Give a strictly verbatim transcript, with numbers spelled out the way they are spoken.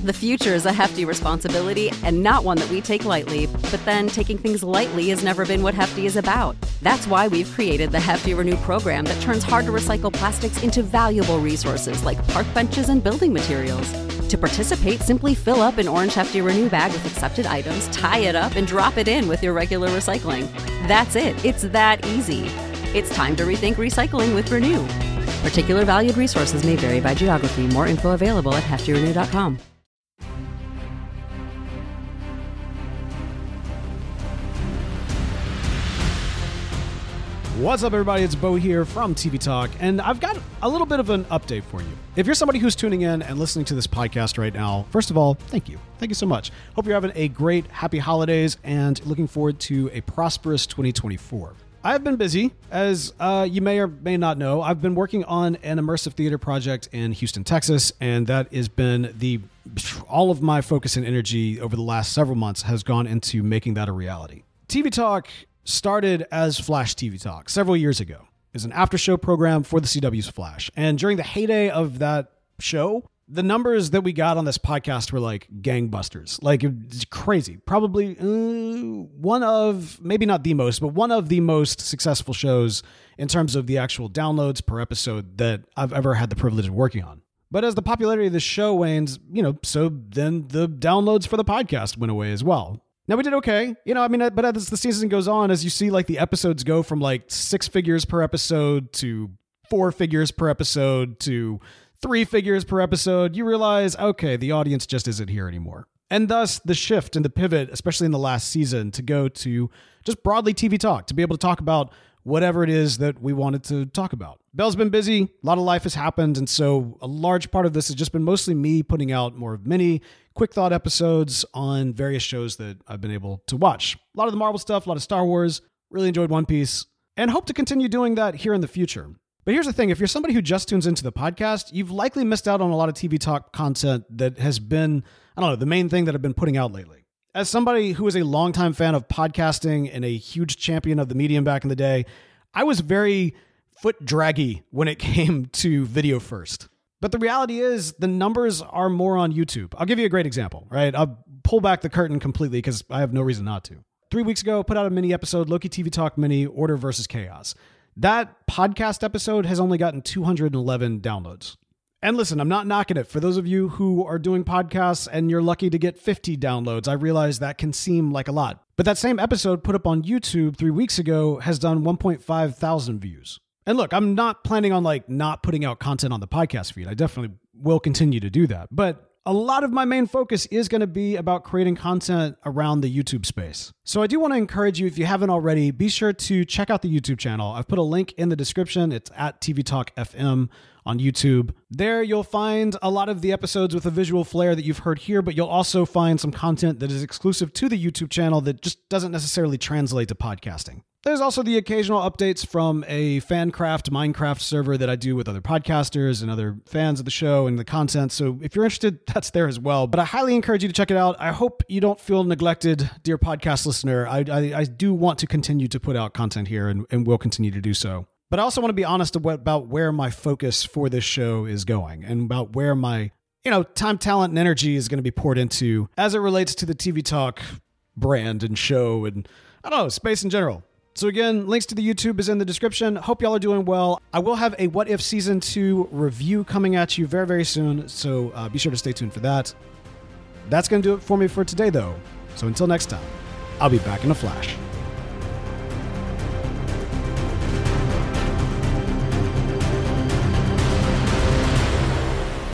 The future is a hefty responsibility and not one that we take lightly, but then taking things lightly has never been what Hefty is about. That's why we've created the Hefty Renew program that turns hard-to-recycle plastics into valuable resources like park benches and building materials. To participate, simply fill up an orange Hefty Renew bag with accepted items, tie it up, and drop it in with your regular recycling. That's it. It's that easy. It's time to rethink recycling with Renew. Particular valued resources may vary by geography. More info available at hefty renew dot com. What's up, everybody? It's Bo here from T V Talk, and I've got a little bit of an update for you. If you're somebody who's tuning in and listening to this podcast right now, first of all, thank you. Thank you so much. Hope you're having a great, happy holidays and looking forward to a prosperous twenty twenty-four. I've been busy, as uh, you may or may not know. I've been working on an immersive theater project in Houston, Texas, and that has been the all of my focus and energy over the last several months has gone into making that a reality. T V Talk started as Flash T V Talk several years ago. It was an after-show program for the C W's Flash. And during the heyday of that show, the numbers that we got on this podcast were like gangbusters. Like, it's crazy. Probably uh, one of, maybe not the most, but one of the most successful shows in terms of the actual downloads per episode that I've ever had the privilege of working on. But as the popularity of the show wanes, you know, so then the downloads for the podcast went away as well. Now, we did okay. You know, I mean, but as the season goes on, as you see, like, the episodes go from like six figures per episode to four figures per episode to three figures per episode, you realize, okay, the audience just isn't here anymore. And thus the shift and the pivot, especially in the last season, to go to just broadly T V Talk, to be able to talk about whatever it is that we wanted to talk about. Bell's been busy. A lot of life has happened. And so a large part of this has just been mostly me putting out more mini quick thought episodes on various shows that I've been able to watch. A lot of the Marvel stuff, a lot of Star Wars, really enjoyed One Piece, and hope to continue doing that here in the future. But here's the thing. If you're somebody who just tunes into the podcast, you've likely missed out on a lot of T V Talk content that has been, I don't know, the main thing that I've been putting out lately. As somebody who is a longtime fan of podcasting and a huge champion of the medium back in the day, I was very foot draggy when it came to video first. But the reality is the numbers are more on YouTube. I'll give you a great example, right? I'll pull back the curtain completely because I have no reason not to. Three weeks ago, put out a mini episode, Loki T V Talk Mini, Order versus Chaos. That podcast episode has only gotten two hundred eleven downloads. And listen, I'm not knocking it. For those of you who are doing podcasts and you're lucky to get fifty downloads, I realize that can seem like a lot. But that same episode put up on YouTube three weeks ago has done one point five thousand views. And look, I'm not planning on like not putting out content on the podcast feed. I definitely will continue to do that. But a lot of my main focus is going to be about creating content around the YouTube space. So I do want to encourage you, if you haven't already, be sure to check out the YouTube channel. I've put a link in the description. It's at T V Talk F M on YouTube. There you'll find a lot of the episodes with a visual flair that you've heard here, but you'll also find some content that is exclusive to the YouTube channel that just doesn't necessarily translate to podcasting. There's also the occasional updates from a Fancraft Minecraft server that I do with other podcasters and other fans of the show and the content. So if you're interested, that's there as well. But I highly encourage you to check it out. I hope you don't feel neglected, dear podcast listener. I, I, I do want to continue to put out content here and, and will continue to do so. But I also want to be honest about where my focus for this show is going and about where my, you know, time, talent, and energy is going to be poured into as it relates to the T V Talk brand and show and, I don't know, space in general. So again, links to the YouTube is in the description. Hope y'all are doing well. I will have a What If Season two review coming at you very, very soon. So uh, be sure to stay tuned for that. That's going to do it for me for today, though. So until next time, I'll be back in a flash.